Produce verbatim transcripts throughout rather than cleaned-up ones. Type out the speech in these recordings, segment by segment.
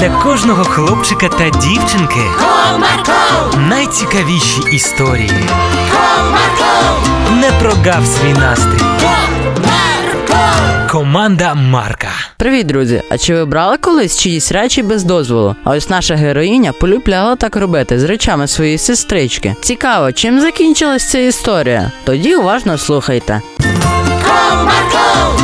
Для кожного хлопчика та дівчинки Комарко! Найцікавіші історії. Комарко! Не прогав свій настрій. Комарко! Команда Марка. Привіт, друзі! А чи ви брали колись чиїсь речі без дозволу? А ось наша героїня полюбляла так робити з речами своєї сестрички. Цікаво, чим закінчилась ця історія? Тоді уважно слухайте. Комарко!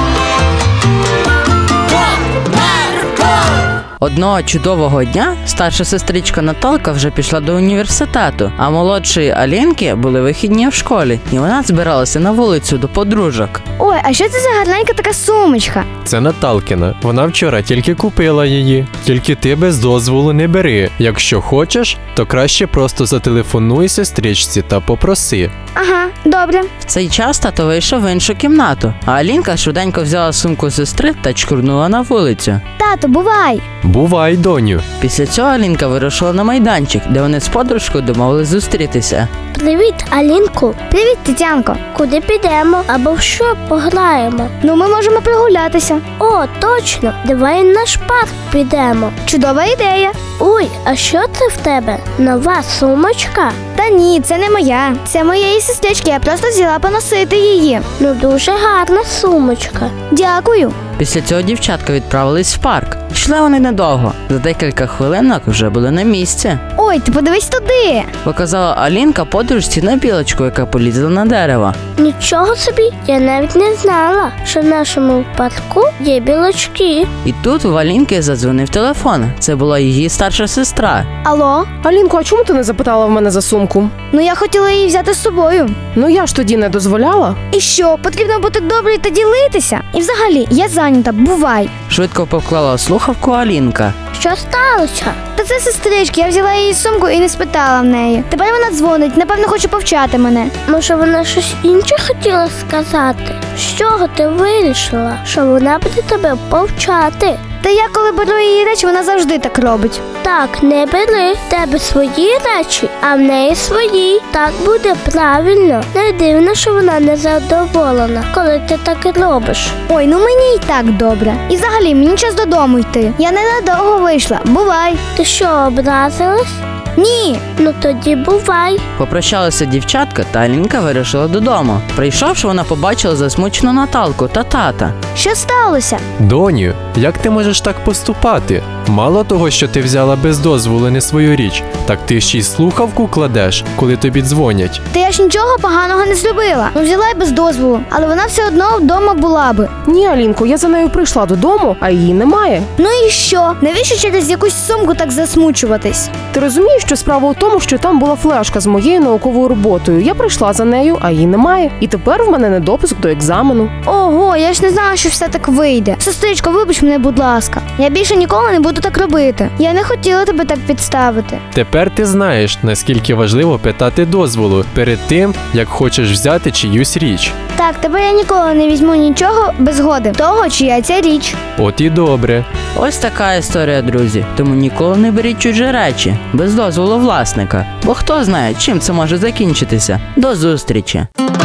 Одного чудового дня старша сестричка Наталка вже пішла до університету, а молодшої Алінки були вихідні в школі, і вона збиралася на вулицю до подружок. Ой, а що це за гарненька така сумочка? Це Наталкина. Вона вчора тільки купила її. Тільки ти без дозволу не бери. Якщо хочеш, то краще просто зателефонуй сестричці та попроси. Ага, добре. В цей час тато вийшов в іншу кімнату, а Алінка швиденько взяла сумку сестри та чкурнула на вулицю. Тато, бувай! Бувай, доню. Після цього Алінка вирушила на майданчик, де вони з подружкою домовились зустрітися. Привіт, Алінку. Привіт, Тетянко. Куди підемо? Або в що пограємо? Ну, ми можемо прогулятися. О, точно. Давай на наш парк підемо. Чудова ідея. Ой, а що це в тебе? Нова сумочка? Та ні, це не моя. Це моєї сестрички, я просто взяла поносити її. Ну, дуже гарна сумочка. Дякую. Після цього дівчатка відправились в парк. Йшли вони недовго. За декілька хвилинок вже були на місці. Ой, ти подивись туди. Показала Алінка подружці на білочку, яка полізла на дерево. Нічого собі, я навіть не знала, що в нашому парку є білочки. І тут у Алінки задзвонив телефон. Це була її старша сестра. Алло? Алінко, а чому ти не запитала в мене за сумку? Ну, я хотіла її взяти з собою. Ну я ж тоді не дозволяла. І що, потрібно бути доброю та ділитися? І взагалі, я зайнята, бувай. Швидко поклала слухавку Алінка. Що сталося? Та це сестрички, я взяла її сумку і не спитала в неї. Тепер вона дзвонить, напевно, хоче повчати мене. Може, вона щось інше хотіла сказати? З чого ти вирішила, що вона буде тебе повчати? Та я, коли беру її речі, вона завжди так робить. Так, не бери. В тебе свої речі, а в неї свої. Так буде правильно. Не дивно, що вона не задоволена, коли ти так робиш. Ой, ну мені і так добре. І взагалі, мені час додому йти. Я ненадовго вийшла. Бувай. Ти що, образилась? Ні. Ну тоді бувай. Попрощалася дівчатка, та Алінка вирушила додому. Прийшовши, вона побачила засмучену Наталку та тата. Що сталося? Доню, як ти можеш так поступати? Мало того, що ти взяла без дозволу не свою річ, так ти ще й слухавку кладеш, коли тобі дзвонять. Та я ж нічого поганого не зробила. Ну, взяла й без дозволу, але вона все одно вдома була би. Ні, Алінко, я за нею прийшла додому, а її немає. Ну і що? Навіщо через якусь сумку так засмучуватись? Ти розумієш, що справа у тому, що там була флешка з моєю науковою роботою. Я прийшла за нею, а її немає. І тепер в мене не допуск до екзамену. Ого, я ж не знала, що все так вийде. Сестричко, вибач мене, будь ласка. Я більше ніколи не буду так робити. Я не хотіла тебе так підставити. Тепер ти знаєш, наскільки важливо питати дозволу перед тим, як хочеш взяти чиюсь річ. Так, тепер я ніколи не візьму нічого без згоди того, чия ця річ. От і добре. Ось така історія, друзі. Тому ніколи не беріть чужі речі без дозволу власника. Бо хто знає, чим це може закінчитися. До зустрічі!